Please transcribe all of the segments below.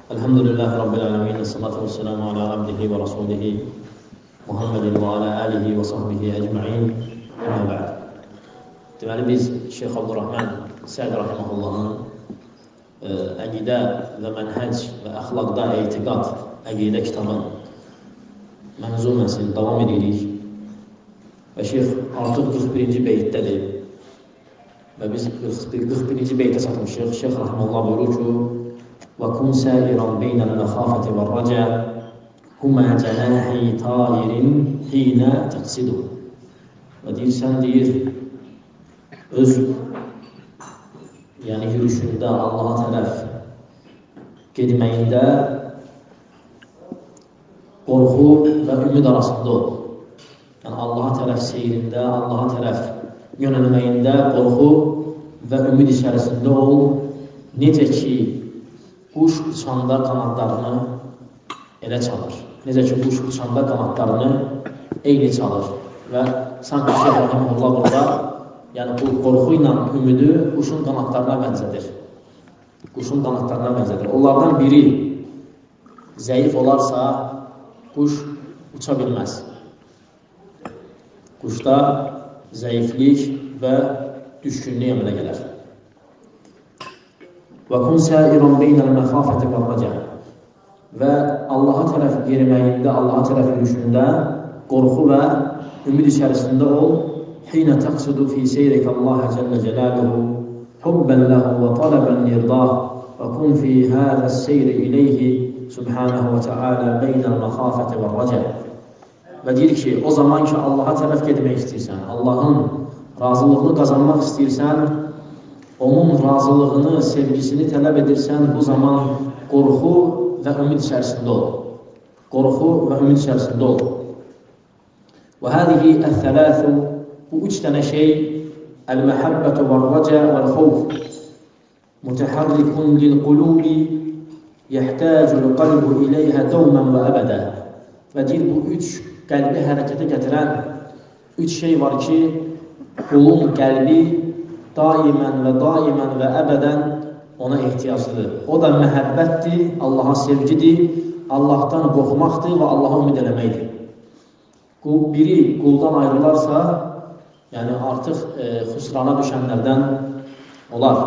Elhamdülillahi Rabbil alemin. Esselatu vesselamu ala abdihi və rasulihi Muhammedin və ala alihi və sahbihi ecma'in. Əmə bə'd. Deməli, biz Şeyx Abdurrahman Səd Rahimahullahın əqidə və mənhəc və əxlaqda etiqad əqidə kitabın mənzuməsini davam edirik. Və Şeyx artıq 41-ci beytdədir. Və biz 41-ci beytə çatmışıq. Şeyx Rahimullah buyurur ki, وَكُنْ سَائِرًا بَيْنَ الْمَخَافَةِ وَالرَّجَاءِ هُمَا جَنَاحِي طَائِرٍ حِينَ تَقْصِدُ. Və deyirsən, öz yürüyüşündə Allaha tərəf gedməyində qorxu və ümid arasında ol. Yəni Allaha tərəf seyrində, Allaha tərəf yönəlməyində qorxu və ümid içərisində ol. Necə ki, quş uçanda qanadlarını elə çalır. Necə ki, quş uçanda qanadlarını eyni çalır. Və sanki Şeyx Rahimullah burada, yəni bu qorxu ilə ümidi quşun qanadlarına bənzədir. Quşun qanadlarına bənzədir. Onlardan biri zəif olarsa, quş uça bilməz. Quşda zəiflik və düşkünlük əmələ gələr. وَكُنْ سَائِرًا بَيْنَ الْمَخَافَةِ وَالرَّجَاءِ. Və Allaha tərəf yeriməyində, Allaha tərəf yürüyüşündə qorxu və ümid içərisində ol. حِينَ تَقْصِدُ فِي سَيْرِكَ اللّٰهَ جَلَّ جَلَالُهُ حُبًّا لَهُ وَطَلَبًا لِرْضَاهُ وَكُنْ فِي هَذَا السَّيْرِ إِلَيْهِ سُبْحَانَهُ وَتَعَالَى بَيْنَ الْمَخَافَةِ وَالرَّجَاءِ. Və deyir ki, o zaman ki, Allaha tərəf gedmək istəyirsən, Allahın razılığını qazanmaq istəyirsən, onun razılığını, sevgisini tələb edirsən, bu zaman qorxu və ümid içərisində ol. Qorxu və ümid içərisində ol. Və hədihi əl-thələthü, bu üç dənə şey, əl-məhəbbətu və-r-rəcə və-l-xovf, mütəhərrikun lil-qulubi, yəhtəcül-qalbu iləyhə dəvmən və əbədə. Və deyir, bu üç qəlbi hərəkətə gətirən üç şey var ki, qulun qəlbi daimən və əbədən ona ehtiyaclıdır. O da məhəbbətdir, Allaha sevgidir, Allahdan qorxmaqdır və Allaha ümid eləməkdir. Biri quldan ayrılarsa, yəni artıq xüsrana düşənlərdən olar.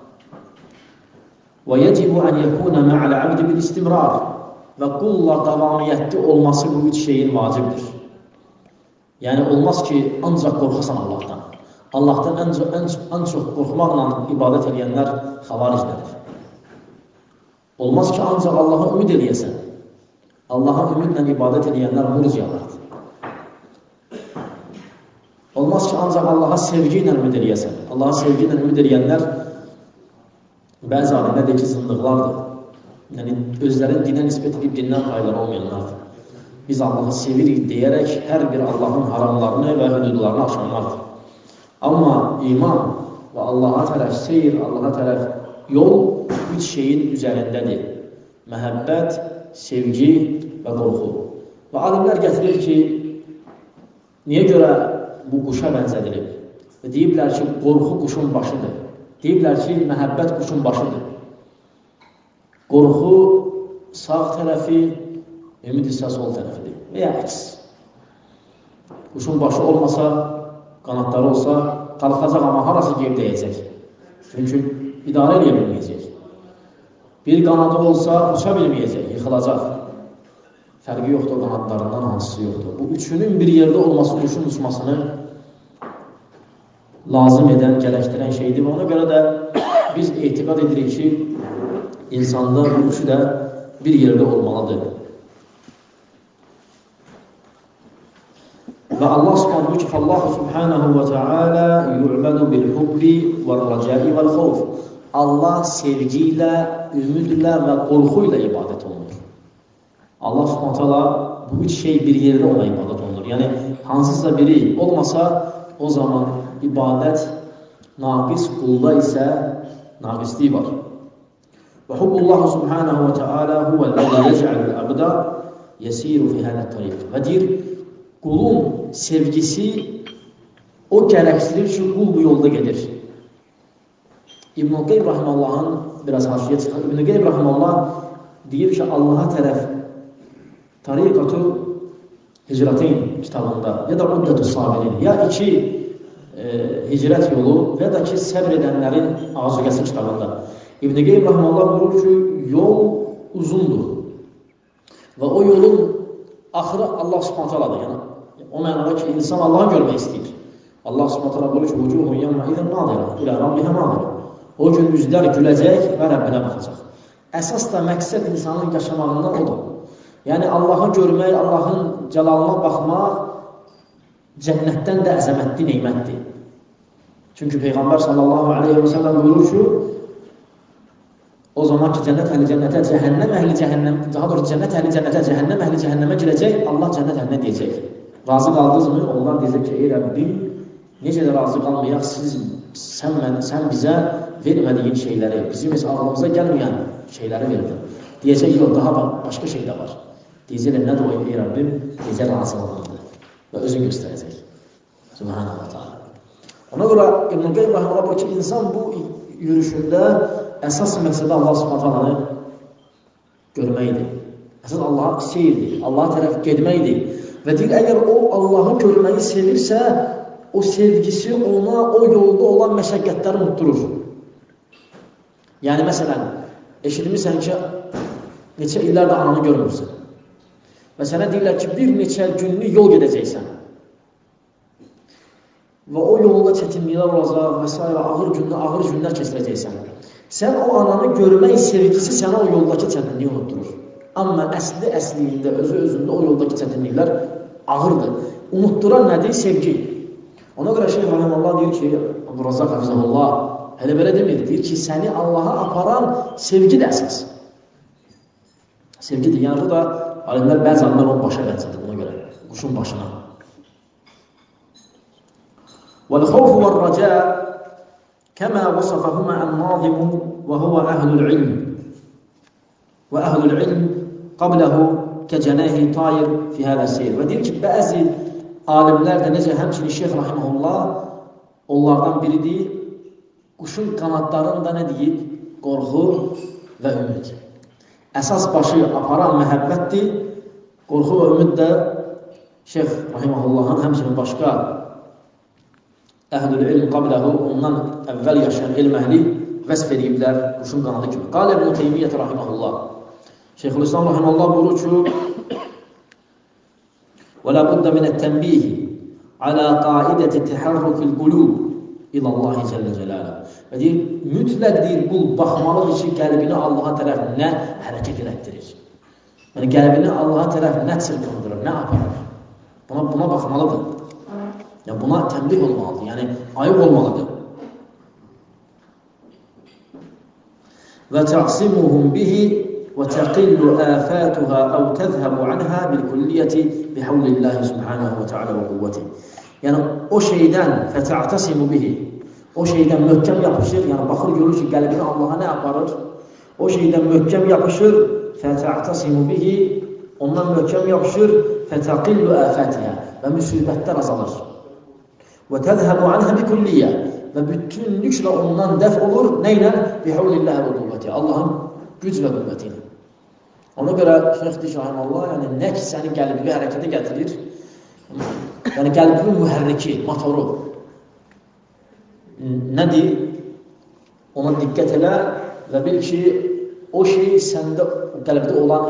Və yəcibu ən yəkuna mə'əl əbdi bil istimrar. Və qulla davamiyyətli olması bu üç şeyin vacibdir. Yəni olmaz ki, ancaq qorxasan Allahdan. Allahdan ən çox qorxmaqla ibadət edənlər xavariclədir. Olmaz ki, ancaq Allaha ümid eləyəsən. Allaha ümidlə ibadət edənlər murciyalardır. Olmaz ki, ancaq Allaha sevgi ilə ümid eləyəsən. Allaha sevgi ilə ümid eləyənlər bəzi alimlər deyir ki, zındıqlardır. Yəni, özlərini dinə nisbət edib dindən payları olmayanlardır. Biz Allahı sevirik deyərək hər bir Allahın haramlarını və hüdudlarını aşanlardır. Amma iman və Allaha tərəf seyir, Allaha tərəf yol üç şeyin üzərindədir. Məhəbbət, sevgi və qorxu. Və alimlər gətirir ki, niyə görə bu quşa bənzədilib? Və deyiblər ki, qorxu quşun başıdır. Deyiblər ki, məhəbbət quşun başıdır. Qorxu sağ tərəfi, ümid isə sol tərəfidir. Və ya əks. Quşun başı olmasa, qanadları olsa, qalxacaq, amma harası geri dəyəcək. Çünki idarə edə bilməyəcək. Bir qanadı olsa, uça bilməyəcək, yıxılacaq. Fərqi yoxdur, qanadlarından hansısı yoxdur. Bu üçünün bir yerdə olması, quşun uçmasını lazım edən, gərəkdirən şeydir. Və ona görə də biz etiqad edirik ki, insanda bu üçü də bir yerdə olmalıdır. Və Allah subhanahu ki, Allahu subhanahu və teala yu'bədu bil-hubbi və-r-rəcai vəl-xovf. Allah sevgi ilə, ümidlə və qorxu ilə ibadət olunur. Allah subhanahu teala bu üç şey bir yerdə ona ibadət olunur. Yəni, hansısa biri olmasa, o zaman ibadət naqis, qulda isə naqislik var. Və hubbullahu subhanahu və teala huvəl-ləzi yəc'əl-əbdə yəsiru fi hədət-tariq. Və deyir, qulun sevgisi o gərəksilir ki, qul bu yolda gedir. İbn-i Qeym Rahiməllahın biraz haşiyə çıxır. İbn-i Qeym Rahimallah deyir ki, Allaha tərəf Tariqatu Hicrateyn kitabında ya da Uddətü Sabirin ya iki hicrət yolu və ya da ki, səbr edənlərin azuqəsi kitabında İbn-i Qeym Rahmanullah buyurur ki, yol uzundur və o yolun axırı Allah Subhanahu ta'aladır. Yəni, o mənada ki, insan Allah'ı görmək istəyir. Allah Subhanahu ta'ala buyurur ki, "Vucuhun yawma idin nadira ila rabbiha nadira." O gün üzlər güləcək və Rəbbinə baxacaq. Əsas da məqsəd insanın yaşamağından odur. Yəni, Allah'ı görmək, Allah'ın cəlalına baxmaq cənnətdən də əzəmətli neymətdir. Çünki Peyğəmbər sallallahu aleyhi və səlləm buyurur ki, o zaman ki, cənnət əhli cənnətə, cəhənnəm əhli cəhənnəm, daha doğrusu cənnət əhli cənnətə, cəhənnəm əhli cəhənnəmə girəcək, Allah cənnət əhlinə deyəcək. Razı qaldınız mı? Onlar deyəcək ki, ey Rəbbim, necə də razı qalmayaq, sən bizə vermədiyin şeyləri, bizim ağlımıza gəlməyən şeyləri verdin. Deyəcək, yox, daha başqa şey də var. Deyəcəklər, nədir o, ey Rəbbim? Deyəcək, razılığındır və özün göstərəcək. Subhanallah ta'ala. Ona görə İbn-i Qeym Rahmanullah buyurur ki, insan bu yürüyüşündə əsas məqsədə Allah Subhanahu ta'alanı görməkdir. Əsas Allah'a seyirdir, Allah'a tərəf gedməkdir. Və deyir, əgər o Allah'ı görməyi sevirsə, o sevgisi ona o yolda olan məşəqqətləri unutturur. Yəni, məsələn, eşitmirsən ki, neçə illərdə ananı görmürsən. Və sənə deyirlər ki, bir neçə günlük yol gedəcəksən. Və o yolda çətinliklər olacaq və s. ağır günlər keçirəcəksən. Sən o ananı görmək sevgisi sənə o yoldakı çətinliyi unutturur. Amma əslində, özü-özündə o yoldakı çətinliklər ağırdır. Unutduran nədir? Sevgi. Ona görə Şeyh Rahimullah deyir ki, Abdurrazzaq Hafizahullah, hələ belə demir, deyir ki, səni Allaha aparan sevgi də əsas. Sevgidir. Yəni, bu da alimlər bəzi anlar onun başa bənzədir buna görə, quşun başına. وَالْخَوْفُ وَالرَّجَاء كَمَا وَصَفَهُمَا النَّاظِمُ وَهُوَ أَهْلُ الْعِلْمِ وَأَهْلُ الْعِلْمِ قَبْلَهُ كَجَنَاهِ طَائِرٍ فِي هَذَا السَّيْرِ Və deyir ki, bəzi alimlər də necə həmçinin Şeyh Rahiməhullah onlardan biridir, quşun qanadlarında nə deyib? Qorxu və ümid. Əsas başı aparan məhəbbətdir, qorxu və ümid də Şeyh Rahiməhullahın həmçinin başqa əhlül ilm qabləhu, ondan əvvəl yaşayan ilm əhli vəsf ediblər quşun qanadı kimi. Qalə İbn-i Teymiyyət Rahiməhullah. Şeyxülislam Rahiməhullah buyurur ki, وَلَا بُدَّ مِنَ التَّنْبِيهِ عَلَى قَائِدَةِ تَحَرُّكِ الْقُلُوبِ إِلَى اللّٰهِ جَلَّ جَلَالَهُ Və deyir, mütləq deyir, qul baxmalıdır ki, qəlbini Allaha tərəf nə hərəkət elətdirir. Yəni, qəlbini Allaha tərəf nə çırpındırır, nə aparır. Buna baxmalıdır. Yəni, buna tənbih olmalıdır, yəni ayıq olmalıdır. وَتَعْصِمُهُمْ بِهِ وَتَقِلُّ آفَاتُهَا أَوْ تَذْهَبُ عَنْهَا بِالْكُلِّيَّةِ بِحَوْلِ اللّٰهِ سُبْحَانَهُ وَتَعَالَى وَقُوَّتِهِ Yəni, o şeydən فَتَعْتَصِمُ بِهِ O şeydən möhkəm yapışır, yəni baxır, görür ki, qəlbini Allaha nə aparır? O şeydən möhkəm yapışır فَتَعْتَصِمُ بِهِ Ondan möhkəm yapışır فَتَقِلُّ آفَاتِهَا Və müsibətlər azalır. وَتَذْهَبُ عَنْهَا بِكُلِّيَّةِ Və bütünlüklə ondan dəf olur. Neylə? بِحَوْلِ اللّٰهِ Allahın güc və qüvvəti ilə. Ona görə Şeyx Rahiməhullah, yəni nə ki səni qəlbi hərəkətə gətirir, yəni qəlbinin mühərriki, motoru nədir? Ona diqqət elə və bil ki, o şey səndə qəlbdə olan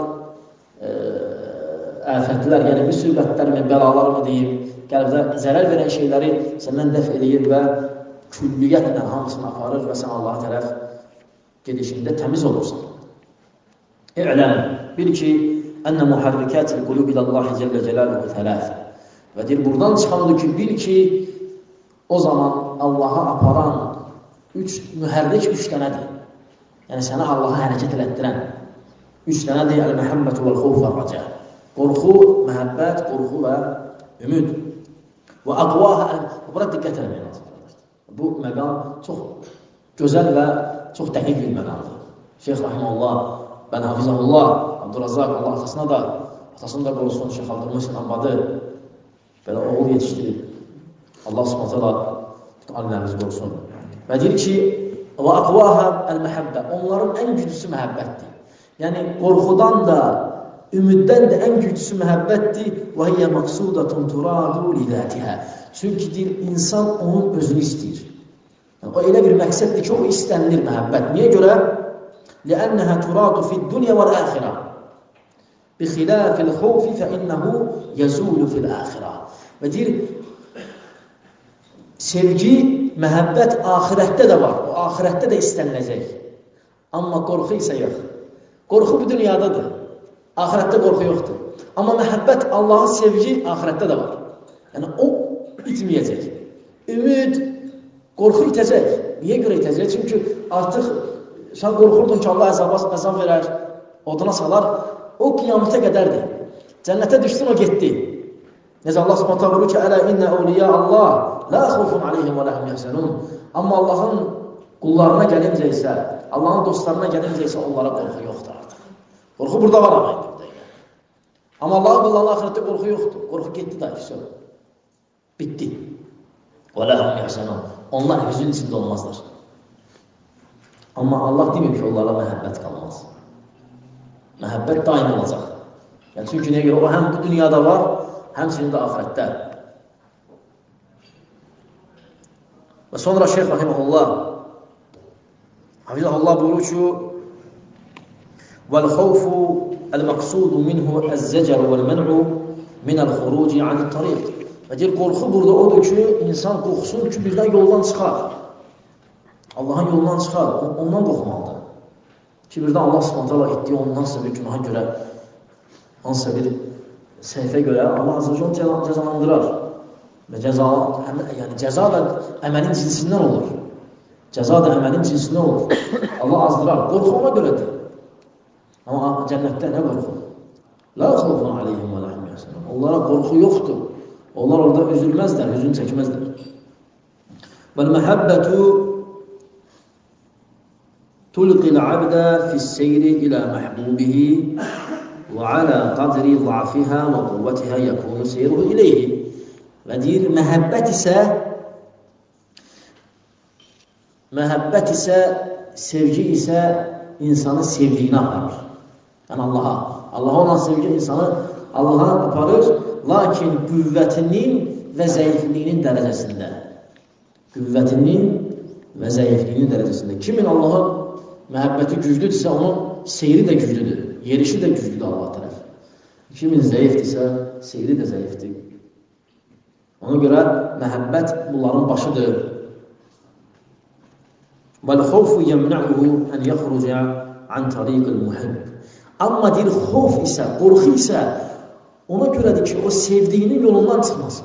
əfətlər, yəni müsibətlər mi, bəlalar mı deyim, qəlbdə zərər verən şeyləri səndən dəf eləyir və külliyyətlə hamısını aparır və sən Allaha tərəf gedişində təmiz olursan. İ'ləm, bil ki, ənə muharrikətil qulub iləllahi cəllə cəlaluhu thələthə. Və deyir, buradan çıxanıdır ki, bil ki, o zaman Allaha aparan mühərrik üç dənədir. Yəni, sənə Allaha hərəkət elətdirən üç dənədir. Əl-məhəmmətu vəl-xovf vəl-rəcə. Qorxu, məhəbbət, qorxu və ümid. Və əqvahə, bura diqqət eləməyə lazımdır. Bu məqam çox gözəl və çox dəqiq bir məqamdır. Şeyx Rahiməhullah, Bən Hafizahullah, Abdurrazzaq, Allah atasını da qorusun, Şeyx Abdülməhsin Abadı belə oğul yetişdirir. Allah subhanətələ alimlərimizi qorusun. Və deyir ki, və əqvahə əl-məhəbbə, onların ən güclüsü məhəbbətdir. Yəni, qorxudan da, ümiddən də ən güclüsü məhəbbətdir. Və hiyə məqsudatun turadu lidətihə. Çünki deyir, insan onun özünü istəyir. Yəni, o elə bir məqsəddir ki, o istənilir məhəbbət. Niyə görə? Ləənnəhə turadu fid-dunya vəl-əxirə. Bixilafil xawfi fəinnəhu yəzulu fil-əxirə. Və deyir, sevgi, məhəbbət axirətdə də var. O axirətdə də istəniləcək. Amma qorxu isə yox. Qorxu bu dünyadadır. Axirətdə qorxu yoxdur. Amma məhəbbət, Allahın sevgi axirətdə də var. Yəni, o itməyəcək. Ümid, qorxu itəcək. Niyə görə itəcək? Çünki artıq sən qorxurdun ki, Allah əzab verər, oduna salar. O qiyamətə qədərdir. Cənnətə düşdün, o getdi. Necə Allah subhanətə buyurur ki, Ələ innə əvliyə Allah, lə xufun aleyhim və ləhum yəhsənun. Amma Allahın qullarına gəlincə isə, Allahın dostlarına gəlincə isə onlara qorxu yoxdur artıq. Qorxu burada var ama indi. Amma Allahın qullarına axirətdə qorxu yoxdur. Qorxu getdi da, bitti. Və ləhum yəhsənun. Onlar hüzün içində olmazlar. Amma Allah demir ki, onlara məhəbbət qalmaz. Məhəbbət daim olacaq. Yəni, çünki nəyə görə? O həm bu dünyada var, həmçinin də axirətdə. Və sonra Şeyx Rahiməhullah Hafizəhullah buyurur ki, vəl-xawfu əl-məqsudu minhu əz-zəcər vəl-mən'u minəl-xuruci anit-tariq. Və deyir, qorxu burada odur ki, insan qorxsun ki, birdən yoldan çıxar. Allahın yolundan çıxar, ondan qorxmalıdır. Ki, birdən Allah subhanətələ etdiyi ondansa bir günaha görə, hansısa bir səhifə görə Allah azə və cələ cəzalandırar. Və cəza da əməlin cinsindən olur. Cəza da əməlin cinsindən olur. Allah azdırar. Qorxu ona görədir. Amma cənnətdə nə qorxu? La xawfun aleyhim və ləhum yəhsənun. Onlara qorxu yoxdur. Onlar orada üzülməzlər, hüzün çəkməzlər. Vəl-məhəbbətu tulqil abdə fis-seyri ilə məhbubihi və alə qadri zafihə və quvvətihə yəkunu seyruhu iləyhi. Və deyir, məhəbbət isə, sevgi isə insanı sevdiyini aparır. Yəni Allaha. Allaha olan sevgi insanı Allaha aparır, lakin qüvvətinin və zəifliyinin dərəcəsində. Qüvvətinin və zəifliyinin dərəcəsində. Kimin Allahın məhəbbəti güclüdürsə, onun seyri də güclüdür, yerişi də güclüdür Allah tərəf. Kimin zəifdirsə, seyri də zəifdir. Ona görə məhəbbət bunların başıdır. Vəl-xawfu yəmnə'uhu ən yəxrucə an tariqil muhibb. Amma deyir, xof isə, qorxu isə ona görədir ki, o sevdiyinin yolundan çıxmasın.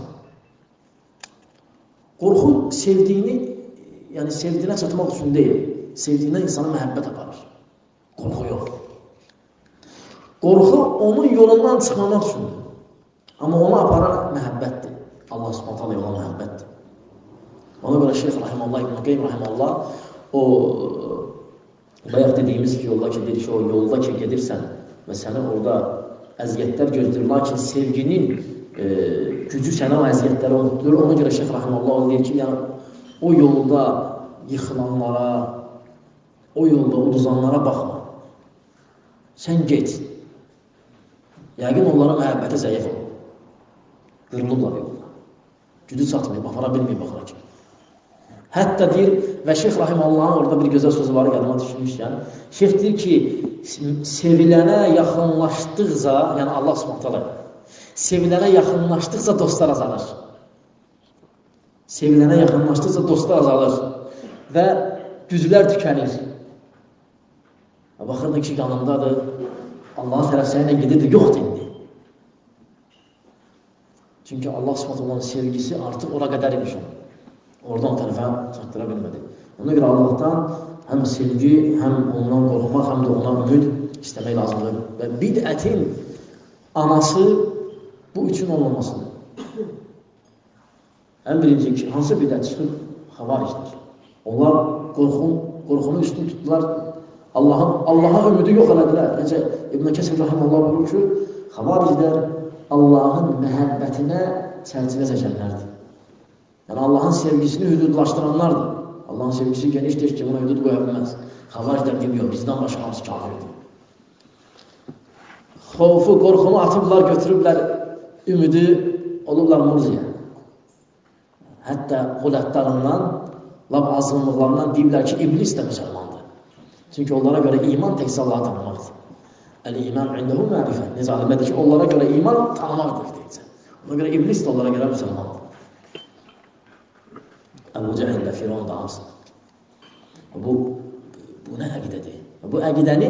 Qorxu sevdiyini, yəni sevdiyinə çatmaq üçün deyil, sevdiyinə insana məhəbbət aparır. Qorxu yox. Qorxu onun yolundan çıxmamaq üçündür. Amma ona aparan məhəbbətdir. Allah subhanətə yola məhəbbətdir. Ona görə Şeyx Rahiməllah, İbn Qeym Rahiməllah, o bayaq dediyimiz ki, yolda ki, dedi ki, o yolda ki, gedirsən və sənə orada əziyyətlər gözləyir, lakin sevginin gücü sənə o əziyyətləri unutdur. Ona görə Şeyx Rahiməllah deyir ki, yəni, o yolda yıxılanlara, o yolda uduzanlara baxma. Sən get. Yəqin onlara məhəbbəti zəif olur. Qırılıblar yolda. Gücü çatmayıb, apara bilməyib baxara ki. Hətta deyir, və Şeyx Rahimallahın orada bir gözəl sözü var, yadıma düşmüşkən. Şeyx deyir ki, sevilənə yaxınlaşdıqca, yəni Allah subhanətələ, sevilənə yaxınlaşdıqca dostlar azalır. Sevilənə yaxınlaşdıqca dostlar azalır və güclər tükənir. Baxırdın ki, yanındadır, Allahın tərəf sənə gedirdi, yoxdur indi. Çünki Allah subhanətələrin sevgisi artıq ora qədər imiş onu. Oradan o tərəfə çatdıra bilmədi. Ona görə Allahdan həm sevgi, həm ondan qorxmaq, həm də ona ümid istəmək lazımdır. Və bidətin anası bu üçün olmamasıdır. Ən birinci ki, hansı bidət çıxır? Xavaricdir. Onlar qorxunu üstün tutdular, Allaha ümidi yox elədilər. Necə İbn Kəsir Rahiməllah buyurur ki, xavariclər Allahın məhəbbətinə çərçivə çəkənlərdir. Yəni Allahın sevgisini hüdudlaşdıranlardır. Allahın sevgisi genişdir ki, buna hüdud qoya bilməz. Xavariclər demiyor, bizdən başqa hamısı kafirdir. xofu, qorxunu atıblar, götürüblər ümidi, olurlar murciə. Hətta xulətlarından, lab azınlıqlarından deyiblər ki, iblis də müsəlmandır. Çünki onlara görə iman təkcə Allahı tanımaqdır. Əl-iman indəhu mərifət. Necə alimlədir ki, onlara görə iman tanımaqdır deyəcək. Ona görə iblis də onlara görə müsəlmandır. Əbu Cəhil də Firon da hamısı. Bu nə əqidədir? Bu əqidənin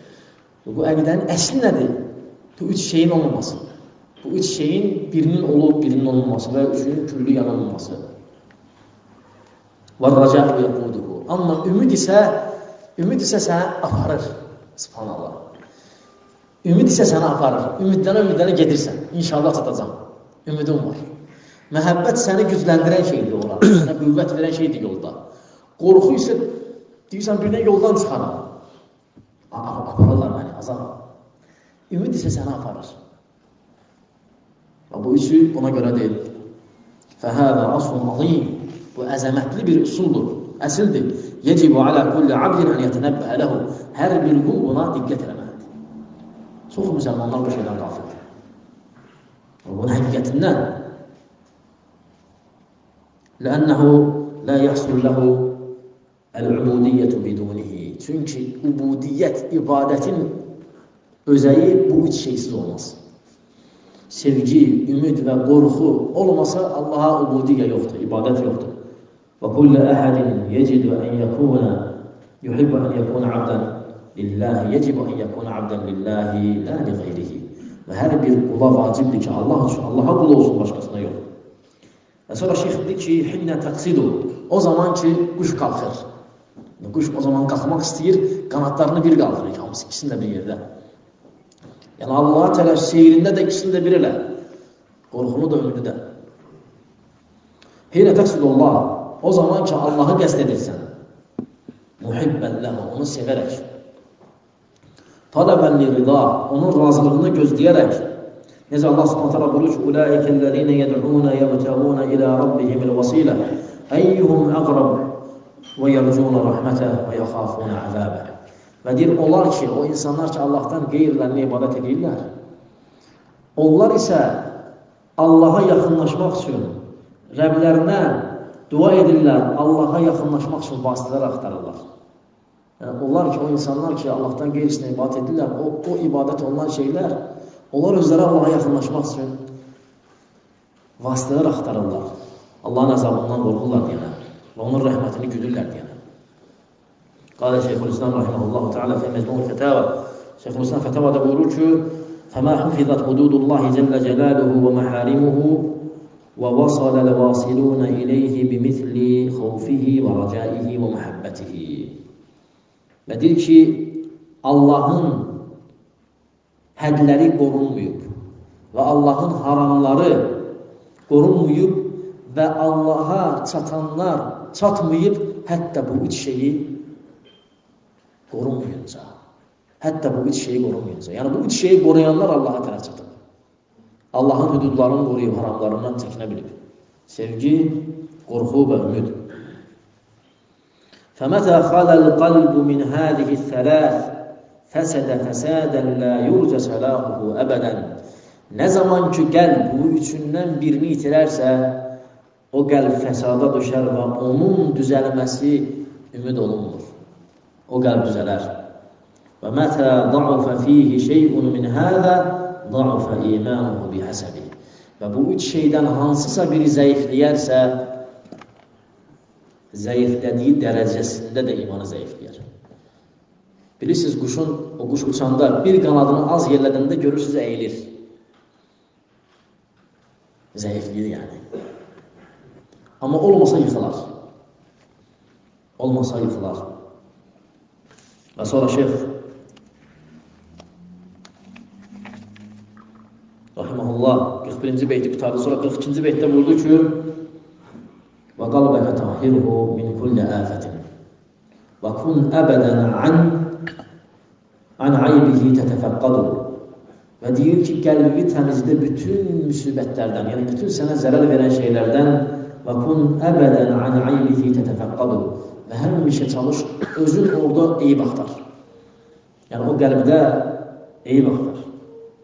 əsli nədir? Bu üç şeyin olmaması. Bu üç şeyin birinin olub, birinin olmaması və üçünün küllü yanılmaması. وَالرَّجَاءُ يَقُودُهُ. Amma ümid isə sənə aparır. Subhanallah. Ümid isə sənə aparır. Ümidlənə gedirsən. İnşallah çatacaq. Ümidin var. Məhəbbət səni gücləndirən şeydir olar. Sənə qüvvət verən şeydir yolda. Qorxu isə deyirsən birdən yoldan çıxaram. Aparırlar məni, azam. Ümid isə səni aparır. Bu üçü buna görə deyil. فَهَذَا أَصْلٌ عَظِيمٌ. Bu əzəmətli bir üsuldur, əsildir. يَجِبُ عَلَى كُلِّ عَبْدٍ أَنْ يَتَنَبَّهَ لَهُ. Hər bir qul buna diqqət eləməlidir. Çox müsəlmanlar bu şeydən qafildir. Bunun həqiqətindən لأنه لا يحصل له العبودية بدونه. Çünki ubudiyyət, ibadətin özəyi bu üç şeysiz olmaz. Sevgi, ümid və qorxu olmasa Allaha ubudiyyə yoxdur, ibadət yoxdur. وَكُلَّ أَحَدٍ يَجِدُ أَنْ يَكُونَ يُحِبُّ أَنْ يَكُونَ عَبْدًا لِلَّهِ يَجِبُ أَنْ يَكُونَ عَبْدًا لِلَّهِ لَا لِغَيْرِهِ. Və hər bir qula vacibdir ki, Allah üçün, Allaha qul olsun, başqasına yox. Və sonra şeyx dedi ki, hinnə təqsidu. O zaman ki, quş qalxır. Quş o zaman qalxmaq istəyir, qanatlarını bir qaldırır, hamısı ikisini də bir yerdə. Yəni Allah Teala seyrində də ikisini də bir elə. Qorxunu da, ümidi də. Hinnə təqsidu Allah. O zaman ki, Allahı qəsd edirsən. Muhibbən ləhu, onu sevərək. Talabən li rida, onun razılığını gözləyərək. Necə Allah subhanahu ta'ala buyurur ki, "Ulaikellezine yed'un yebtaguna ila rabbihimul vasila, eyyuhum aqrab və yercuna rahmeteh və yaxafuna azabeh." Və deyir, onlar ki, o insanlar ki, Allahdan qeyrilərinə ibadət edirlər, onlar isə Allaha yaxınlaşmaq üçün Rəblərinə dua edirlər, Allaha yaxınlaşmaq üçün vasitələr axtarırlar. Yəni, onlar ki, o insanlar ki, Allahdan qeyrisinə ibadət edirlər, o ibadət olunan şeylər, onlar özləri Allaha yaxınlaşmaq üçün vasitələr axtarırlar. Allahın əzabından qorxurlar deyənə və onun rəhmətini güdürlər deyənə. Qalə Şeyxülislam rahiməhullahu ta'ala fi məcmu'l fətavə. Şeyxülislam fətavədə buyurur ki, فَمَا حُفِظَتْ حُدُودُ اللّٰهِ جَلَّ جَلَالُهُ وَمَحَارِمُهُ وَوَصَلَ الْوَاصِلُونَ إِلَيْهِ بِمِثْلِ خَوْفِهِ وَرَجَائِهِ وَمُحَبَّتِهِ. Və deyir ki, Allahın hədləri qorunmuyub və Allahın haramları qorunmuyub və Allaha çatanlar çatmayıb, hətta bu üç şeyi qorunmayınca. Hətta bu üç şeyi qorunmayınca. Yəni bu üç şeyi qoruyanlar Allaha tərəf çatır. Allahın hüdudlarını qoruyub, haramlarından çəkinə bilib. Sevgi, qorxu və ümid. فَمَتَى خَلَى الْقَلْبُ مِنْ هَذِهِ الثَّلَاثِ فَسَدَ فَسَادًا لَا يُرْجَ صَلَاحُهُ أَبَدًا. Nə zaman ki, qəlb bu üçündən birini itirərsə, o qəlb fəsada düşər və onun düzəlməsi ümid olunmur. O qəlb düzələr. وَمَتَى ضَعُفَ فِيهِ شَيْءٌ مِنْ هَذَا ضَعُفَ إِيمَانُهُ بِحَسَبِهِ. Və bu üç şeydən hansısa biri zəifləyərsə, zəiflədiyi dərəcəsində də imanı zəifləyər. Bilirsiniz, o quş uçanda bir qanadını az yerlədəndə görürsünüz, əyilir. Zəifliyir yəni. Amma olmasa yıxılar. Olmasa yıxılar. Və sonra şeyx rahiməhullah 41-ci beyti qutardı. Sonra 42-ci beytdə buyurdu ki, وَقَلْبَكَ تَحْهِرْهُ مِنْ كُلِّ آفَةٍ وَكُنْ أَبَدًا عَنْ عَيْبِهِ تَتَفَقَّدُ. Və deyir ki, qəlbi təmizlə bütün müsibətlərdən, yəni bütün sənə zərər verən şeylərdən وَكُنْ أَبَدًا عَنْ عَيْبِهِ تَتَفَقَّدُ. Və həmişə çalış, özün orada eyib axtar. Yəni o qəlbdə eyib axtar.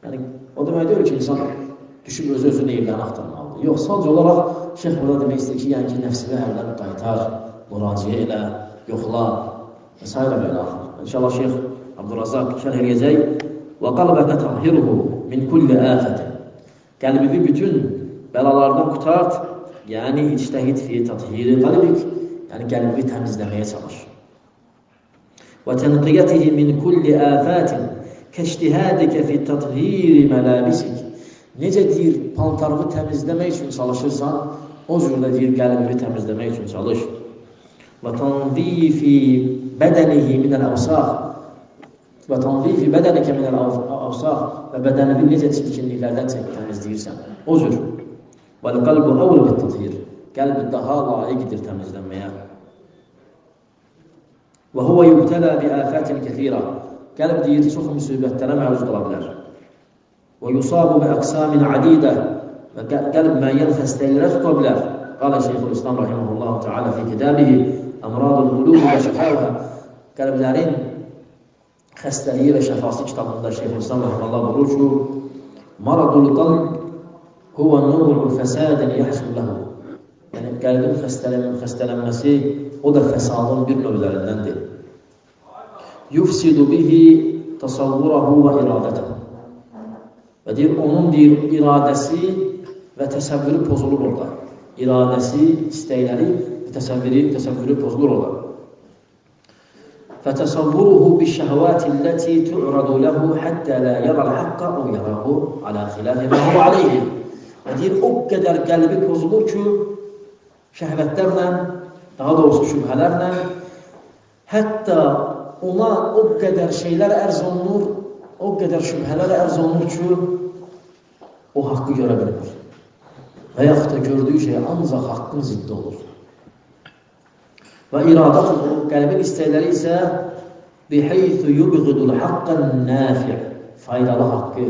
Yəni, o demək deyir ki, insan düşüb özü eyiblərini axtarmalıdır. Yox, sadəcə olaraq şeyx burada demək istəyir ki, yəni ki, nəfsini əldən qaytar, müraciə elə, yoxla və s. belə axır. İnşallah şeyx Abdurrazaq şərh eləyəcək. Və qalbəkə tahhiruhu min kulli afətin. Qəlbini bütün bəlalardan qutart, yəni ictəhid fi tathhiri qalbik, yəni qəlbini təmizləməyə çalış. Və tənqiyyətihi min kulli afətin kəştihədikə fi tathhiri mələbisik. Necə deyir, paltarını təmizləmək üçün çalışırsan, o cürlə deyir, qəlbini təmizləmək üçün çalış. Və tanzifi bədənihi minəl əvsaq. Və tanzifi bədənikə minəl əvsaq. Və bədənini necə çirkinliklərdən təmizləyirsən. O cür. Və qalbu əvlə bit tathhir. Qəlbi daha layiqdir təmizlənməyə. Və huvə yubtələ bi afətin kəthira. Qəlb deyir, çox müsibətlərə məruz qala bilər. Və yusabu bi əqsamin adidə. Və qəlb müəyyən xəstəliklərə tuta bilər. Qalə Şeyxülislam rahiməhullahu teala fi kidabihi Əmradul qulubi və şəfəvhə. Qəlblərin xəstəliyi və şəfası kitabında Şeyxülislam rahiməhullah buyurur ki, maradul qalb huvə nurul fəsadin yəhsul ləhu. Yəni, qəlbin xəstələnməsi o da fəsadın bir növlərindəndir. Yufsidu bihi tasavvurahu və iradətəhu. Və deyir, onun deyir, iradəsi və təsəvvürü pozulur orada. İradəsi, istəkləri və təsəvvürü pozulur orada. فتصوره بالشهوات التي تعرض له حتى لا يرى الحق أو يراه على خلاف ما هو عليه. Və deyir, o qədər qəlbi pozulur ki, şəhvətlərlə, daha doğrusu şübhələrlə, hətta ona o qədər şeylər ərz olunur, o qədər şübhələr ərz olunur ki, o haqqı görə bilmir. Və yaxud da gördüyü şey ancaq haqqın ziddi olur. Və iradətuhu, qəlbin istəkləri isə biheythu yubğidul haqqan nafi', faydalı haqqı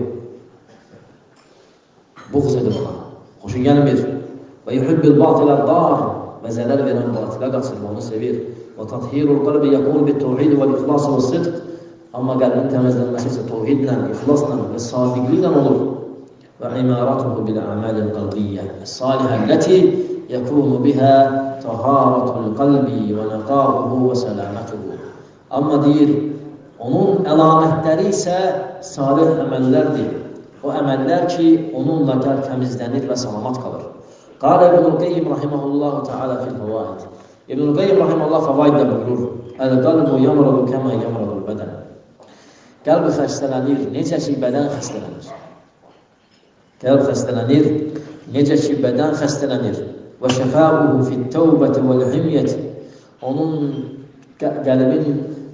buğz edir ona, xoşu gəlmir. Və yuhibbil batilə dar, və zələl verən batilə qaçır, onu sevir. Və tathhirul qalbi yakun bit tevhid və ixlas və sidq. Amma qəlbin təmizlənməsi isə tevhidlə, ixlasla və sadiqliklə olur. Və imaratuhu bil a'malil qalbiyyə salihə ləti yakunu biha taharatul qalbi və nəqaruhu və sələmətuhu. Amma deyir, onun əlamətləri isə salih əməllərdir. O əməllər ki, onunla qəlb təmizlənir və salamat qalır. Qalə İbn-i Qeyyim rahiməhullahu ta'ala fil fəvaid. İbn-i Qeyyim rahiməhullah fəvaiddə buyurur, əl-qalbu yamradu kəmə yamradul bədən. Qəlb xəstələnir, necə ki, bədən xəstələnir. Qəlb xəstələnir, necə ki, bədən xəstələnir. Və şəfəuhu fit-təvbəti vəl-himyəti. Onun qəlbin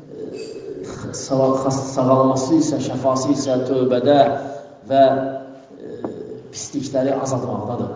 sağalması isə, şəfası isə tövbədə və pislikləri azaltmaqdadır.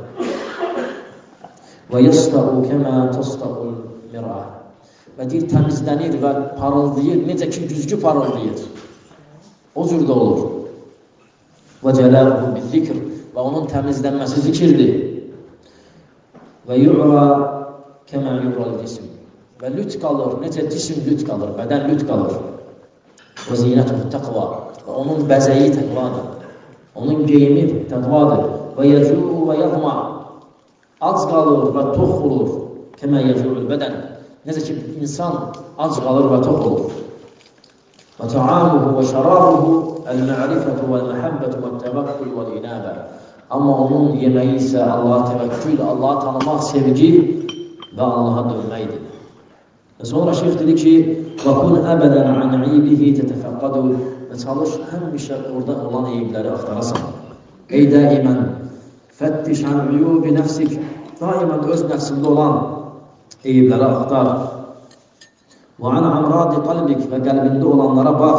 Və yəstəu kəmə təstəul mirə. Və deyir, təmizlənir və parıldayır, necə ki, güzgü parıldayır. O cürdə olur. Və cələuhu bil-zikr. Və onun təmizlənməsi zikirdir. Və yu'ra kəmə yu'ral cisim. Və lüt qalır, necə cisim lüt qalır, bədən lüt qalır. Və zinətuhu təqva. Və onun bəzəyi təqvadır. Onun geyimi təqvadır. Və yəcuhu və yəğma. Ac qalır və tox olur. Kəmə yəcuhul bədən. Necə ki, insan ac qalır və tox olur. Və ta'amuhu və şərabuhu əl-mə'rifətu vəl-məhəbbətu vəl-təvəkkül vəl-inəbə. Amma onun yeməyi isə Allaha təvəkkül, Allaha tanımaq, sevgi və Allaha dönməkdir. Və sonra şeyx dedi ki, وَكُنْ أَبَدًا عَنْ عِيبِهِ تَتَفَقَّدُ. Və çalış həmişə orada olan eyibləri axtarasan. Ey daimən, fəttiş ən uyubi nəfsik. Daimən öz nəfsində olan eyibləri axtar. Və ən amradi qalbik, və qəlbində olanlara bax.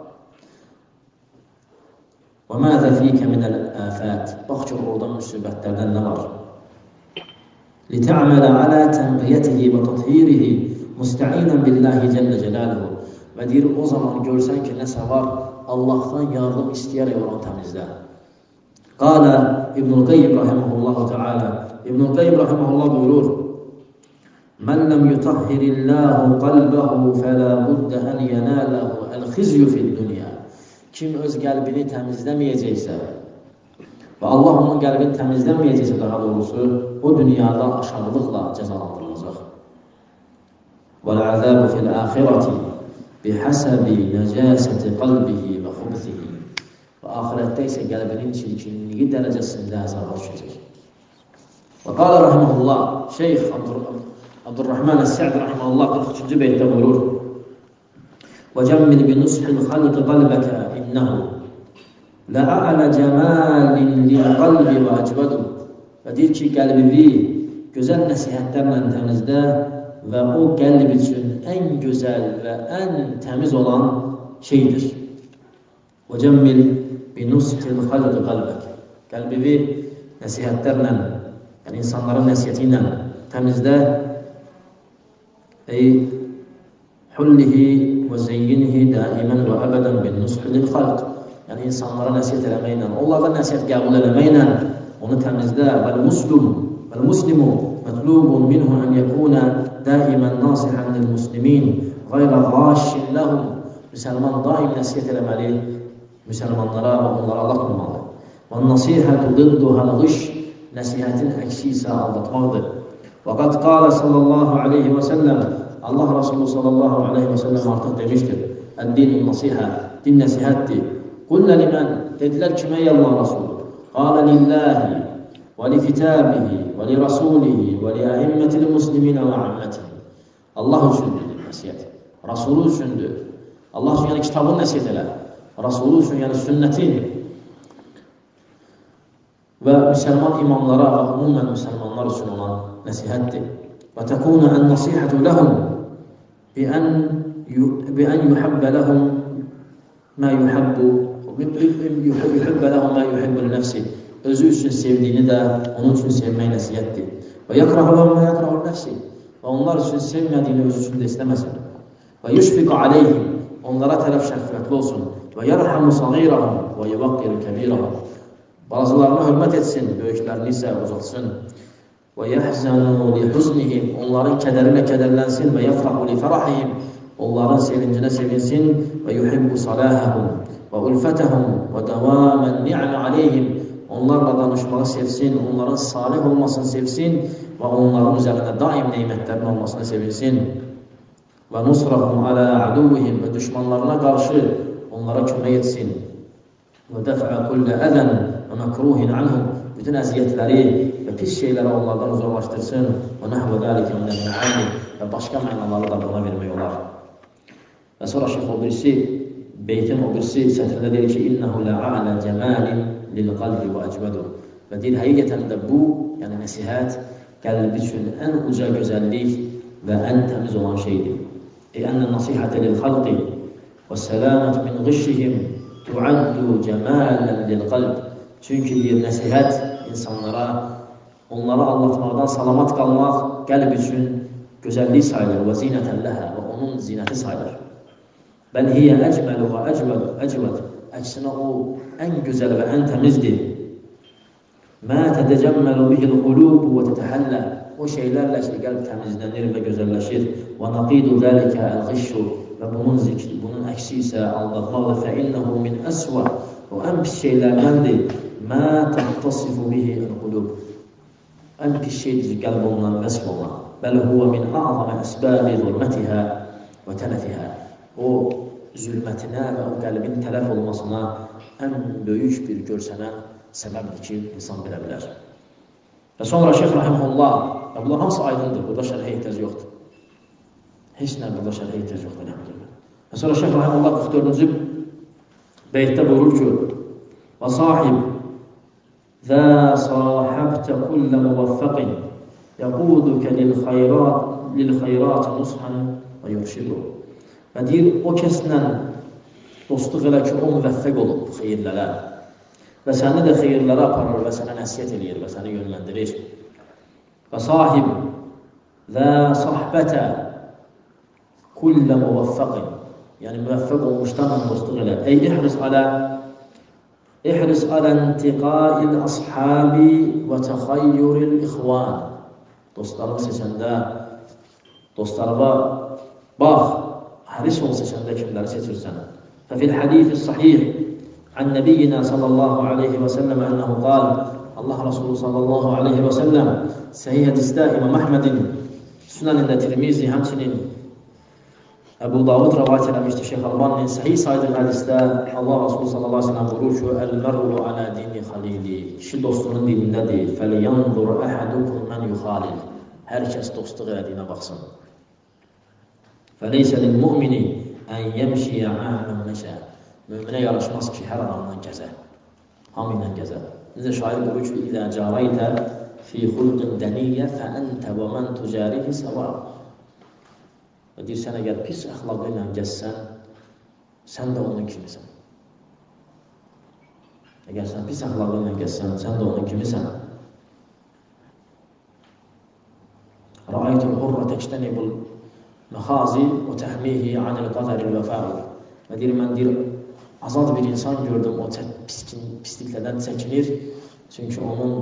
Və məzə fikə minəl əfət. Bax ki, orada müsibətlərdən nə var? لِتَعْمَلَ عَلَى تَنْقِيَتِهِ وَتَطْهِيرِهِ مُسْتَعِينًا بِاللّٰهِ جَلَّ جَلَالُهُ. Və deyir, o zaman görsən ki, nəsə var, Allahdan yardım istəyərək oran təmizlə. Qalə İbn-i Qeyyim rahiməhullahu teala. İbn-i Qeyyim rahiməhullah buyurur, Mən ləm yutahhirillahu qalbəhu fələ buddə ən yənələhu əl-xizyu fil-dünya. kim öz qəlbini təmizləməyəcəksə və Allah onun qəlbini təmizləməyəcəksə daha doğrusu, o dünyada aşağılıqla cəzalandırılacaq. وَالْعَذَابُ فِي الْآخِرَةِ بِحَسَبِ نَجَاسَةِ قَلْبِهِ وَخُبْثِهِ Və ahirətdə isə qəlbinin çirkinliyi dərəcəsində əzaba düşəcək. Və qala rahimehullah, Şeyx Abdurrahman Es-Sa'di rahimehullah 43-cü beytdə buyurur: وَجَمِّلْ بِنُصْحِ الْخَلْقِ قَلْبَكَ إِنَّهُ لَأَعْلَى جَمَالٍ لِلْقَلْبِ وَأَجْوَدُ Və deyir ki, qəlbivi gözəl nəsihətlərlə təmizlə və o qəlb üçün ən gözəl və ən təmiz olan şeydir. وَجَمِّلْ بِنُصْحِ الْخَلْقِ قَلْبَكَ Qəlbivi nəsihətlərlə, yəni insanların nəsihəti ilə təmizlə. Hullihi və zeyyinihi daimən və əbədən bin nusxi lil xalq Yəni insanlara nəsihət eləməklə, onlardan nəsihət qəbul eləməklə onu təmizlə. Vəl-muslimu mətlubun minhu ən yəkuna daimən nasihən lil-muslimin qayrə qaşin ləhum Müsəlman daim nəsihət eləməli müsəlmanlara və onlara aldatmamalı. Və-nasihətu didduhəl-ğiş Nəsihətin əksi isə aldatmaqdır. Və qad qalə sallallahu aleyhi və səlləm Allah Rasulü sallallahu aleyhi və səlləm artıq demişdir: Əd-dinu nasihə, din nəsihətdir. Qullə limən, dedilər kimə ey Allah Rasulü? Qalə lillahi və li kitabihi və li rasulihi və li əhimmətil musliminə və ammətihi Allah üçündür nəsihət. Rasulü üçündür. Allah üçün yəni kitabın nəsihət elə. Rasulü üçün yəni sünnətin və müsəlman imamlara və umumən müsəlmanlar üçün olan nəsihətdir. Və təkunu ən-nasihətu ləhum biən yuhibbə ləhum mə yuhibbu nəfsi Özü üçün sevdiyini də onun üçün sevmək nəsihətdir. Və yəkrahu ləhum mə yəkrahu nəfsi Və onlar üçün sevmədiyini özü üçün də istəməsin. Və yüşfiqu aleyhim Onlara tərəf şəfqətli olsun. Və yərhamu sağirahum və yuvaqqiru kəbirahum Bazılarına hörmət etsin, böyüklərini isə uzatsın. Və yəhzənu li huznihim Onların kədərinə kədərlənsin və yəfrahu li fərahihim Onların sevincinə sevinsin və yuhibbu salahəhum və ulfətəhum və davamən ni'mə aleyhim Onlarla danışmağı sevsin, onların salih olmasını sevsin və onların üzərində daim neymətlərin olmasını sevinsin. Və nusrahum alə aduvihim və düşmanlarına qarşı onlara kömək etsin. Və dəfə kullə ədən və məkruhin anhum bütün əziyyətləri və pis şeyləri onlardan uzaqlaşdırsın. Və nəhvə dəlikə minəl mə'ani və başqa mənaları da buna vermək olar. Və sonra şeyx o birisi, beytin o birisi sətrində deyir ki, İnnəhu lə'alə cəməlin lil-qalbi və əcvədu Və deyir, həqiqətən də bu, yəni nəsihət, qəlbi üçün ən uca gözəllik və ən təmiz olan şeydir. Ənə nasihətə lil-xalqi və səlamət min qışihim tuaddu cəmələn lil-qalb Çünki deyir, nəsihət insanlara, onları anlatmaqdan salamat qalmaq qəlb üçün gözəllik sayılır və zinətən ləhə və onun zinəti sayılır. Bəl hiyə əcməlu və əcvəd Əksinə o ən gözəl və ən təmizdir. Mə tədəcəmməlu bihil qulubu və tətəhəllə O şeylərlə ki, qəlb təmizlənir və gözəlləşir. Və naqidu zəlikə əl-qişşu Və bunun zikri, bunun əksi isə aldatmaqdır. Fəinnəhu min əsvə O ən pis şeylərdəndir. Mə təhtasifu bihi əl-qulub Ən pis şeydir ki, qəlb olunan, vəsb olunan. Bəl huvə min a'zamə əsbəbi zülmətihə və tələfihə O zülmətinə və o qəlbin tələf olmasına ən böyük bir görsənə səbəbdir ki, insan bilə bilər. Və sonra Şeyx Rahimullah, və bunlar hamısı aydındır, burada şərhə ehtiyac yoxdur. Heç nə burada şərhə ehtiyac yoxdur. Və sonra Şeyx Rahimullah 44-cü beytdə buyurur ki, Və sahib, Zə sahabtə kullə muvaffəqin, Yəqudukə lil-xayrat nushan və yurşidu. Və deyir, o kəslə dostluq elə ki, o müvəffəq olub xeyirlərə və səni də xeyirlərə aparır və sənə nəsiyyət eləyir və səni yönləndirir. Və sahib və sahbətə kullə muvaffəqin Yəni müvəffəq olmuşdan dostluq elə. Ey ihris alə intiqail ashabi və təxayyuril ixvan Dostlarını seçəndə, dostlarına bax, həris ol seçəndə kimləri seçirsən. ففي الحديث الصحيح عن نبينا صلى الله عليه وسلم أنه قال Allah Resulü sallallahu aleyhi ve sellem sahih hadisdə İmam Əhmədin Sünənində, Tirmizi, həmçinin Əbu Davud rəvayət eləmişdir. Şeyx Albaninin sahih saydığı hədisdə Allah Resulü sallallahu aleyhi ve sellem buyurur ki: "El-mer'u ala dini xalili." Kişi dostunun dinindədir. "Felyanzur ahadukum men yukhalil." Hər kəs dostluq elədiyinə baxsın. "Feleysa lil-mu'mini en yemşiya ma'an meşa." Möminə yaraşmaz ki, hər adamla gəzə. Hamı ilə gəzə. Necə şair buyurur ki: "İzə caraytə fi xulqin dəniyyə fəəntə və mən tücarihi səva." Və deyir, sən əgər pis əxlaqı ilə gəzsən, sən də onun kimisən. Əgər sən pis əxlaqı ilə gəzsən, sən də onun kimisən. Rəaytul hurra təctənibul məxazi və təhmihi anil qadəril vəfəu. Və deyir, mən deyir, azad bir insan gördüm, o pisliklərdən çəkinir. Çünki onun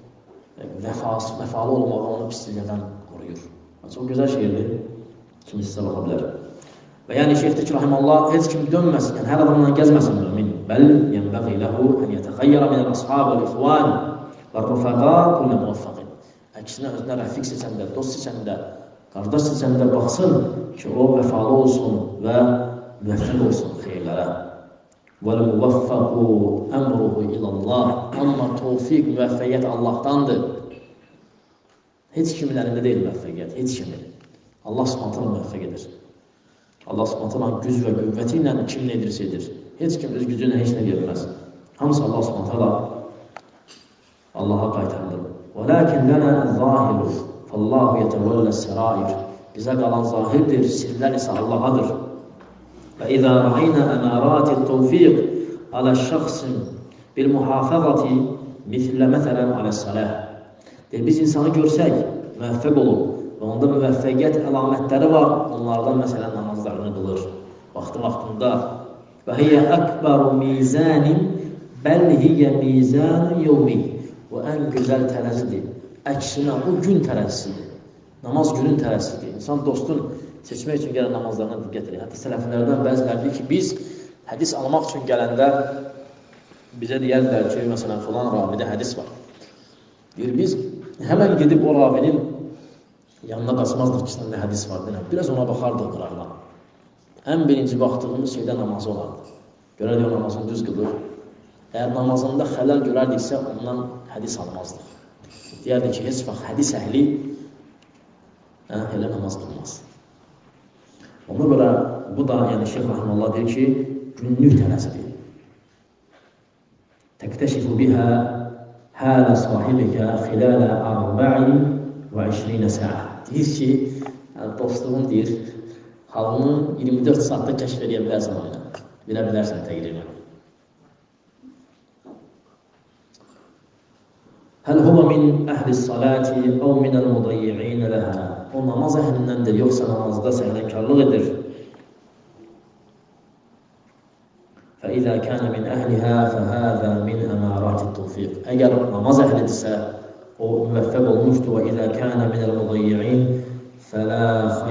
vəfalı olmağı onu pisliklərdən qoruyur. Çox gözəl şeirdir. Kimisi sizə baxa bilər. Və yəni şeyxdir ki, rahimallah, heç kim dönməsin, yəni hər adamla gəzməsin mümin. Bəl, yənbəği ləhu ən yətəxəyyərə minəl ashab və l-ixvan və r-rufəqa kullə muvaffaqin. Əksinə özünə rəfiq seçəndə, dost seçəndə, qardaş seçəndə baxsın ki, o vəfalı olsun və müvəffəq olsun xeyirlərə. وَالْمُوَفَّقُ əmruhu ilallah. Amma tövfiq, müvəffəqiyyət Allahdandır. Heç kimin əlində deyil müvəffəqiyyət, heç kimin. Allah subhanətlə müvəffəq edir. Allah subhanətlə güc və qüvvəti ilə kim nə edirsə edir. Heç kim öz gücü ilə heç nə görməz. Hamısı Allah subhanətlə Allaha qaytarılır. وَلَكِنْ لَنَا الظَّاهِرُ فَاللّٰهُ يَتَوَلَّ السَّرَائِرِ. Bizə qalan zahirdir, sirlər isə Allahadır. فإذا رأينا أمارات التوفيق على الشخص بالمحافظة مثلا على الصلاة. Biz insanı görsək, müvəffəq olub və onda müvəffəqiyyət əlamətləri var. Onlardan məsələn namazlarını qılır, vaxtında. Və hiyyə əkbəru mizanin bəl hiyyə mizanun yevmi. O ən gözəl tərəzidir. Əksinə o gün tərəzisidir. Namaz günün tərəzisidir. İnsan dostun seçmək üçün gələn namazlarına diqqət edir. Hətta sələflərdən bəzilərdir ki, biz hədis almaq üçün gələndə bizə deyərlər ki, məsələn, filan ravidə hədis var. Deyir, biz həmən gedib o ravinin yanına qaçmazdıq ki, səndə hədis var. Biraz ona baxardıq qıraqdan. Ən birinci baxdığımız şeydə namazı olardı. Görərdik o namazını düz qılır. Əgər namazında xələl görərdiksə, ondan hədis almazdıq. Deyərdik ki, heç vaxt hədis əhli elə namaz qılmaz. Ona görə bu da, yəni Şeyx Rahmanullah deyir ki, günlük tərəzidir. Təktəşifu bihə hələ sahibikə xilələ 24 səə. Deyir ki, dostluğun deyir, halını 24 saatda kəşf edə bilərsən oyuna. Bilə bilərsən təqribən. Həl huvə min əhli saləti əv minəl mudayyi'inə ləhə. O namaz əhlindəndir, yoxsa namazda səhlənkarlıq edir. فَإِذَا كَانَ مِنْ أَهْلِهَا فَهَذَا مِنْ أَمَارَاتِ التَّوْفِيقِ. Əgər namaz əhlidirsə, o müvəffəq olmuşdur. وَإِذَا كَانَ مِنَ الْمُضَيِّعِينَ فَلَا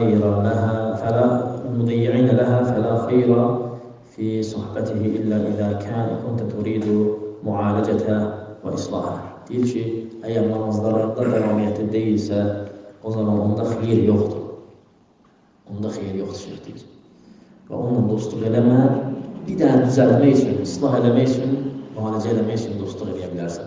خَيْرَ فِي صُحْبَتِهِ إِلَّا إِذَا كُنْتَ تُرِيدُ مُعَالَجَةَ وَإِصْلَاحَ. Deyir ki, əgər namazlarında davamiyyətli deyilsə, o zaman onda xeyir yoxdur. Onda xeyir yoxdur şeydir. Və onunla dostluq eləmə, bir dənə düzəlmək üçün, islah eləmək üçün, müalicə eləmək üçün dostluq eləyə bilərsən.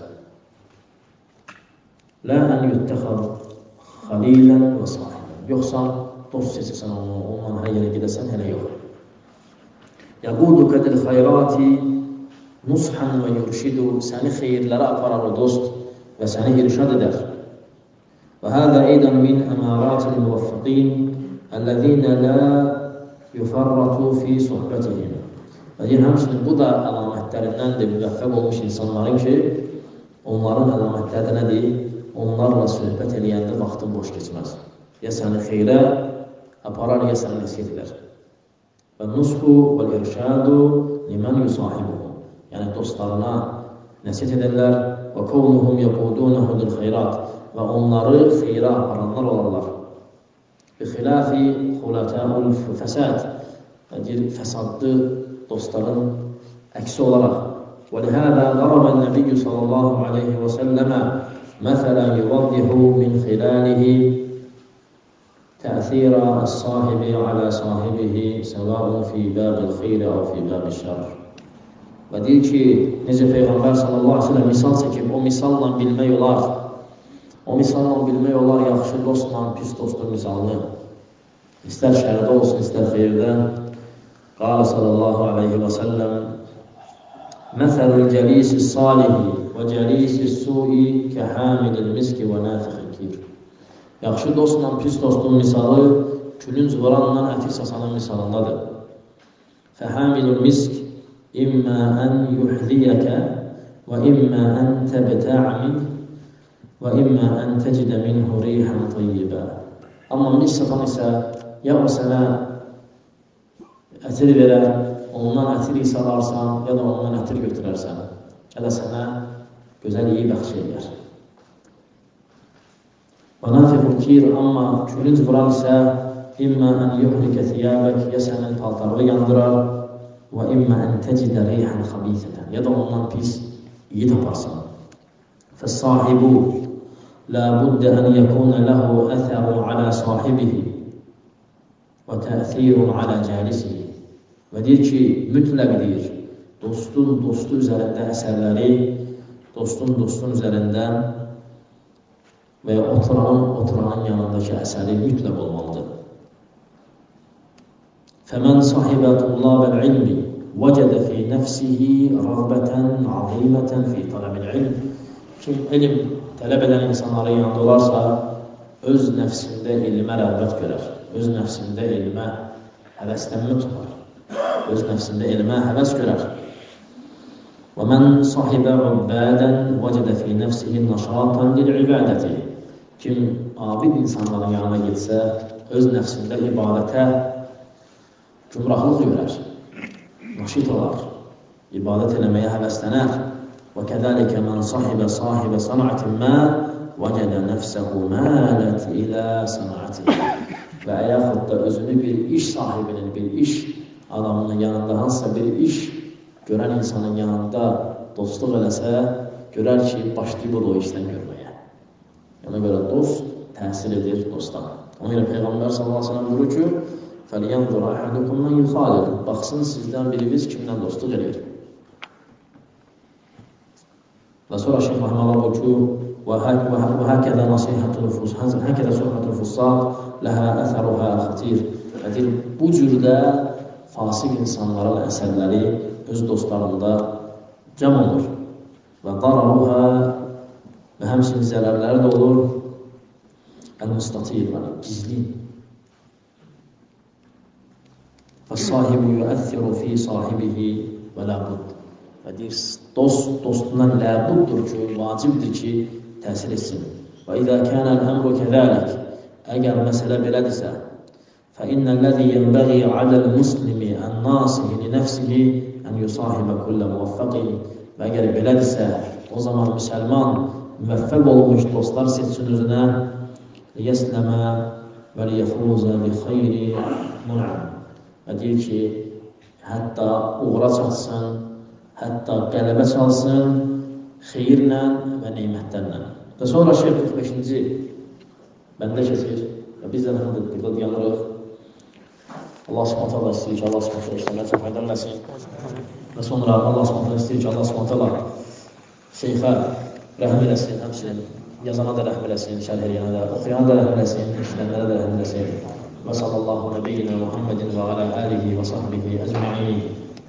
Lə ən yüttəxəd xalilən və sahibən. Yoxsa dost seçəsən onu, onunla hər yerə gedəsən, hələ yox. Yəquduka dil xayrati nushan və yurşidu. Səni xeyirlərə aparar o dost və səni irşad edər. Və hədə eydən min əmaratil muvaffaqin əlləzinə lə yufarratu fi sohbətihim. Və deyir, həmçinin bu da əlamətlərindəndir müvəffəq olmuş insanların ki, onların əlamətləri nədir? Onlarla söhbət eləyəndə vaxtın boş keçməz. Ya səni xeyrə aparar, ya səni nəsiyyət edər. Və nushu və irşadu limən yusahibuhu. Yəni dostlarına nəsiyyət edərlər və qovluhum yəqudunəhudul xeyrat və onları xeyrə aparanlar olarlar. Bi xilafi xulatəul fəsad. Deyir, fəsadlı dostların əksi olaraq. وَلِهَذَا ضَرَبَ النَّبِيُّ صَلَى اللّٰهُ عَلَيْهِ وَسَلَّمَ مَثَلًا يُوَضِّحُ مِنْ خِلَالِهِ تَأْثِيرَ الصَّاحِبِ عَلَى صَاحِبِهِ سَوَاءٌ فِي بَابِ الْخَيْرِ أَوْ فِي بَابِ الشَّرِّ. Və deyir ki, necə Peyğəmbər sallallahu aleyhi ve sellem misal çəkib, o misalla bilmək olar. O misalla bilmək olar yaxşı dostla pis dostun misalını. İstər şərdə olsun, istər xeyirdə. Qala sallallahu aleyhi ve sellem Məsəlul cəlisi salihi və cəlisi sui kəhəmilil miski və nəfixil kir. Yaxşı dostla pis dostun misalı külünc vuranla ətik sasanın misalındadır. Fəhəmilul misk İmmə ən yuhdiyəkə və immə ən təbtə'a min və immə ən tecidə minhu rihən tayyibə. Amma misk satan isə ya o sənə ətir verər, ondan ətir salarsan, ya da ondan ətir götürərsən, ya da sənə gözəl iyi bəxş edər. Və nafiqul kir, amma külünc vuran isə immə ən yuhlikə thiyabək, ya sənin paltarını yandırar, və immə ən tecidə reyhən xabisətən, ya da ondan pis iyi taparsan. Fəs-sahibu la buddə ən yəkunə ləhu əthərun alə sahibihi və təəthirun alə cəlisihi. Və deyir ki, mütləqdir, dostun dostu üzərində əsərləri, dostun üzərində və ya oturanın yanındakı əsəri mütləq olmalıdır. فَمَنْ صَحِبَ طُلَّابَ الْعِلْمِ وَجَدَ فِي نَفْسِهِ رَغْبَةً عَظِيمَةً فِي طَلَبِ الْعِلْمِ. Kim elm tələb edən insanların yanında olarsa, öz nəfsində elmə rəğbət görər, öz nəfsində elmə həvəslənmə tutar, öz nəfsində elmə həvəs görər. وَمَنْ صَحِبَ عُبَّادًا وَجَدَ فِي نَفْسِهِ نَشَاطًا لِلْعِبَادَةِ. Kim abid insanların yanına getsə, öz nəfsində ibadətə cümrahlıq görər, naşit olar, ibadət eləməyə həvəslənər. وَكَذَلِكَ مَنْ صَحِبَ صَاحِبَ صَنْعَةٍ مَا وَجَدَ نَفْسَهُ مَالَتْ إِلَى صَنْعَةٍ. Və yaxud da özünü bir iş sahibinin, bir iş adamının yanında, hansısa bir iş görən insanın yanında dostluq eləsə, görər ki, başlayıb o işdən görməyə. Ona görə dost təsir edir dosta. Ona görə Peyğəmbər sallallahu aleyhi ve sellem buyurur ki, فَلْيَنْظُرَ أَحَدُكُمْ مَنْ يُخَالِدُ. Baxsın sizdən biriniz kimdən dostluq edir. Və sonra Şeyh Məhəmməd buyurur ki, وَهَكَذَا نَصِيحَةُ الْفُسَّاقِ هَكَذَا صُحْبَةُ الْفُسَّاقِ لَهَا أَثَرُهَا خَطِيرٌ. Bu cürdə fasik insanların əsərləri öz dostlarında cəm olur. Və dararuha və həmçinin zərərləri də olur. El-mustatir, gizli. Fəs-sahibu yuəthhiru fi sahibihi və ləbud. Və deyir, dost dostundan ləbuddur ki, vacibdir ki, təsir etsin. Və izə kənə əmru kəzəlik. Əgər məsələ belədirsə, فإن الذي ينبغي على المسلم الناصح لنفسه أن يصاحب كل موفق. Və əgər belədirsə, o zaman müsəlman müvəffəq olmuş dostlar seçsin özünə. لِيَسْلَمَ وَلِيَفُوزَ بِخَيْرِ مُنْعَمٍ. Və deyir ki, hətta uğra çatsın, hətta qələbə çalsın, xeyirlə və neymətlərlə. Və sonra Şeyh 45-ci bəndə keçir və biz də burada dayanırıq. Allah subhanətələ istəyir ki, Allah subhanətələ işləmə çox faydaləsin. Və sonra Allah subhanətələ istəyir ki, Allah subhanətələ şeyxə rəhm eləsin, həmçinin yazana da rəhm eləsin, şərh eləyənə də, oxuyana da rəhm eləsin, işlənlərə də rəhm eləsin. Və sallallahu nəbiyyinə Muhammedin və alə əlihi və sahbihi əcməin.